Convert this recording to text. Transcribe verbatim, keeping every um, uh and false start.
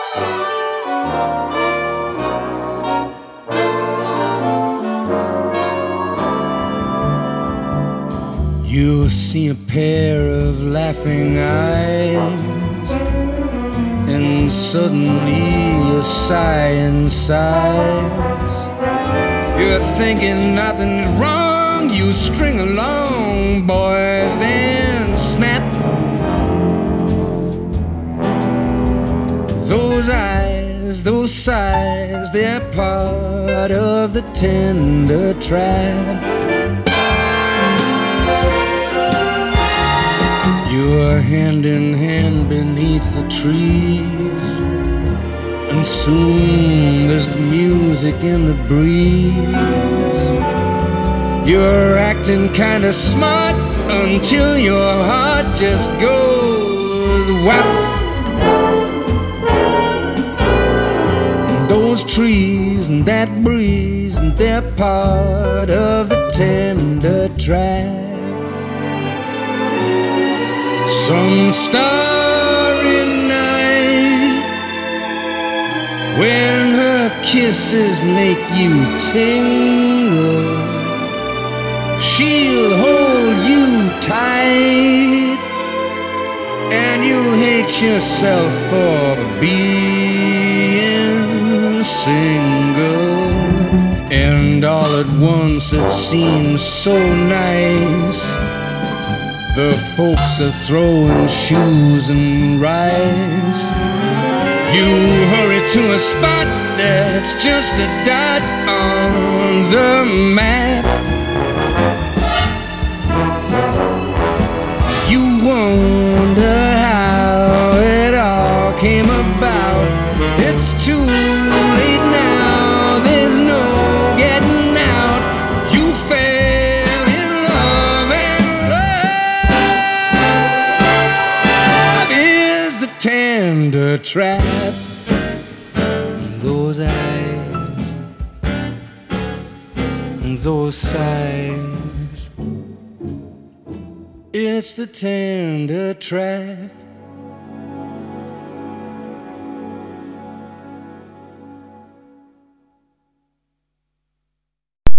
You'll see a pair of laughing eyes, and suddenly you sigh inside. You're thinking nothing's wrong, you string along, boy, then snap. Those eyes, those sighs, they're part of the tender trap. You're hand in hand beneath the trees, and soon there's music in the breeze. You're acting kinda smart until your heart just goes whap. Those trees and that breeze, and they're part of the tender track. Some starry night, when her kisses make you tingle, she'll hold you tight, and you'll hate yourself for being single. And all at once it seems so nice, the folks are throwing shoes and rice. You hurry to a spot that's just a dot on the map. You wonder how it all came about. It's too late now, there's no getting out. You fell in love, and love is the tender trap. Those eyes, those sighs, it's the tender trap.